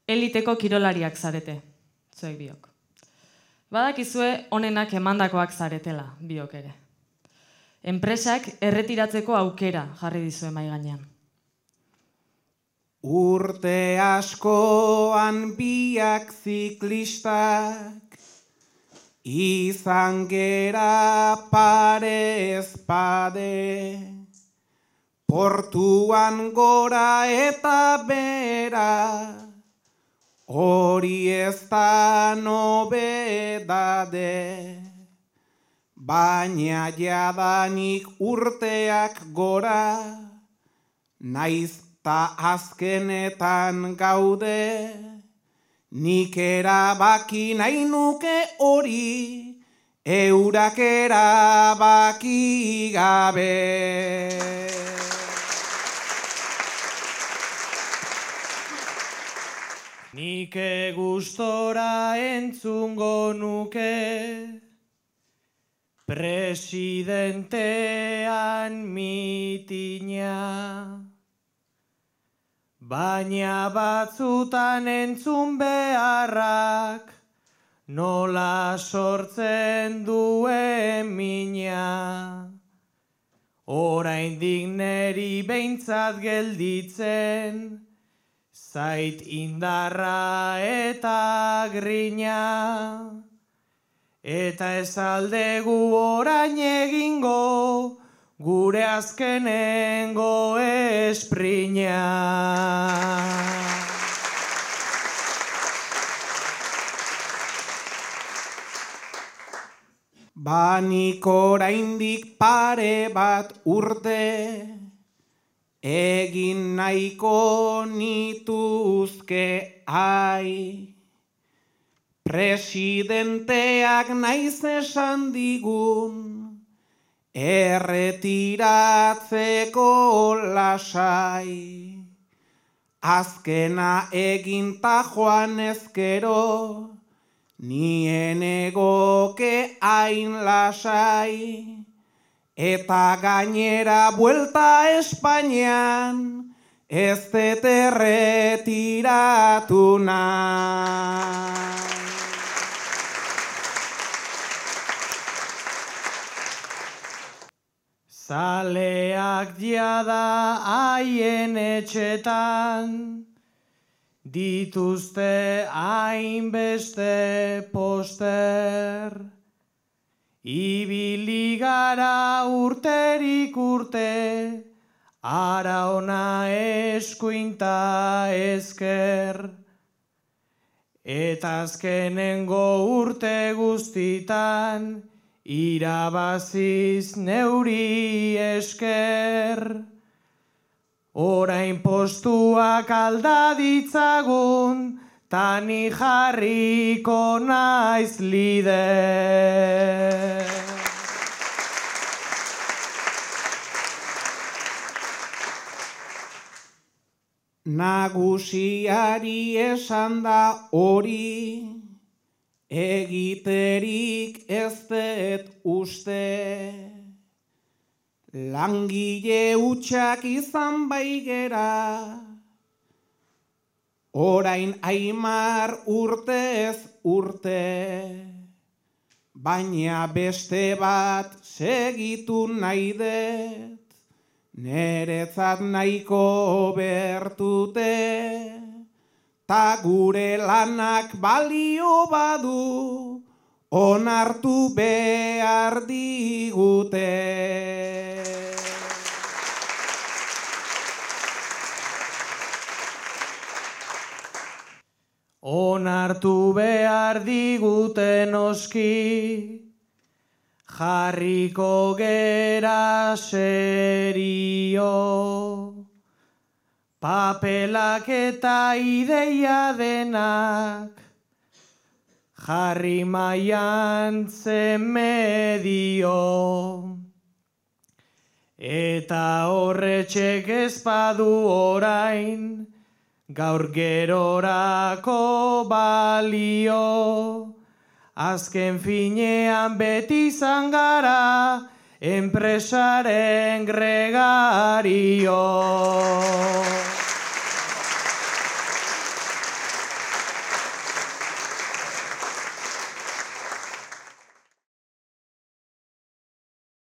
eliteko kirolariak zarete, zuek biok. Badakizue onenak emandakoak zaretela, biok ere. Enpresak erretiratzeko aukera jarri dizue mahai gainean. Urte askoan biak ziklistak, izan gera parez pade, portuan gora eta bera, hori ez da nobedade, baina jadanik urteak gora, naiz ta azkenetan gaude, nik erabaki nahi nuke hori, eurak erabaki gabe. Nik gustora entzungo nuke, presidentean mitina, baina batzutan entzun beharrak, nola sortzen duen mina. Oraindik neri behintzat gelditzen, zait indarra eta grina, eta ez aldegu orain egingo, gure azkenengo esprina. Banik oraindik pare bat urte, egin nahiko nituzke ai. Presidenteak naiz esan digun, erretiratzeko lasai. Azkena egin ta joan ezkero, nien egoke hain lasai. Eta gainera buelta Espainian, ez dut erretiratu nahi. Zaleak jada haien etxetan, dituzte hainbeste poster. Ibili gara urterik urte, ara ona eskuinta ezker. Eta azkenengo urte guztitan, irabaziz neuri esker. Orain postuak alda ditzagun, tani jarriko naiz lider. Nagusiari esan da hori, egiterik ez dut uste. Langile hutsak izan baigera, orain Aimar urtez urte, baina beste bat segitu nahi dut, neretzat nahiko bertute, ta gure lanak balio badu, onartu behar digute. Onartu behar digute noski, jarriko gera serio. Papelak eta ideia denak, jarri maian zen medio. Eta horretxek ez badu orain, gaur gerorako balio. Azken finean beti izan gara, enpresaren gregario.